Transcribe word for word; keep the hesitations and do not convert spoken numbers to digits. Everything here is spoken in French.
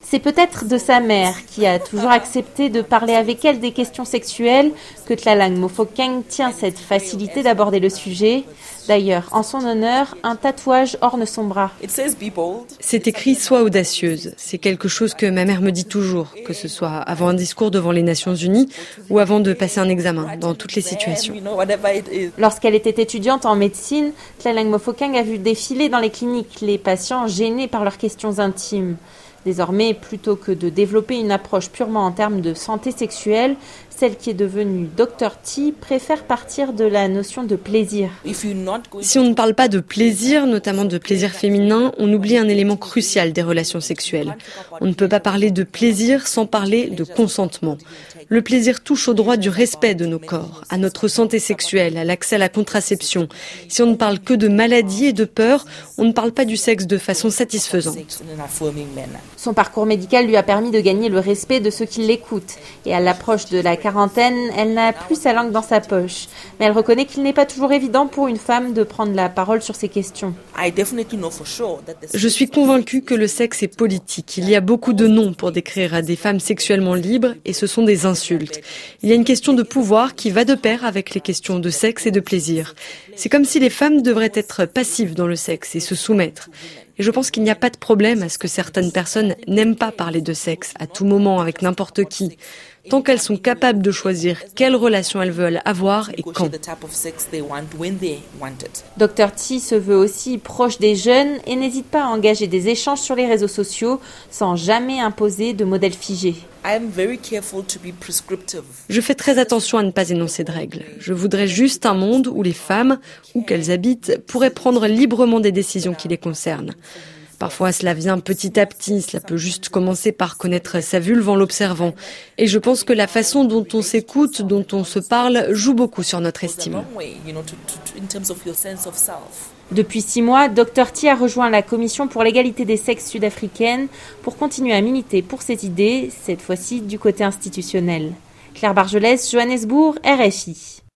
C'est peut-être de sa mère, qui a toujours accepté de parler avec elle des questions sexuelles, que Tlalang Mofokeng tient cette facilité d'aborder le sujet. D'ailleurs, en son honneur, un tatouage orne son bras. C'est écrit « Sois audacieuse ». C'est quelque chose que ma mère me dit toujours, que ce soit avant un discours devant les Nations Unies ou avant de passer un examen, dans toutes les situations. Lorsqu'elle était étudiante en médecine, Tlalang Mofokeng a vu défiler dans les cliniques les patients gênés par leurs questions intimes. Désormais, plutôt que de développer une approche purement en termes de santé sexuelle, celle qui est devenue docteur T préfère partir de la notion de plaisir. Si on ne parle pas de plaisir, notamment de plaisir féminin, on oublie un élément crucial des relations sexuelles. On ne peut pas parler de plaisir sans parler de consentement. Le plaisir touche au droit du respect de nos corps, à notre santé sexuelle, à l'accès à la contraception. Si on ne parle que de maladie et de peur, on ne parle pas du sexe de façon satisfaisante. Son parcours médical lui a permis de gagner le respect de ceux qui l'écoutent. Et à l'approche de la quarantaine, elle n'a plus sa langue dans sa poche. Mais elle reconnaît qu'il n'est pas toujours évident pour une femme de prendre la parole sur ces questions. Je suis convaincue que le sexe est politique. Il y a beaucoup de noms pour décrire à des femmes sexuellement libres et ce sont des insultes. Il y a une question de pouvoir qui va de pair avec les questions de sexe et de plaisir. C'est comme si les femmes devraient être passives dans le sexe et se soumettre. Et je pense qu'il n'y a pas de problème à ce que certaines personnes n'aiment pas parler de sexe à tout moment avec n'importe qui, tant qu'elles sont capables de choisir quelle relation elles veulent avoir et quand. docteur T se veut aussi proche des jeunes et n'hésite pas à engager des échanges sur les réseaux sociaux sans jamais imposer de modèle figé. Je fais très attention à ne pas énoncer de règles. Je voudrais juste un monde où les femmes, où qu'elles habitent, pourraient prendre librement des décisions qui les concernent. Parfois, cela vient petit à petit, cela peut juste commencer par connaître sa vulve en l'observant. Et je pense que la façon dont on s'écoute, dont on se parle, joue beaucoup sur notre estime. Depuis six mois, docteur T a rejoint la Commission pour l'égalité des sexes sud-africaine pour continuer à militer pour ses idées, cette fois-ci du côté institutionnel. Claire Bargelès, Johannesburg, R F I.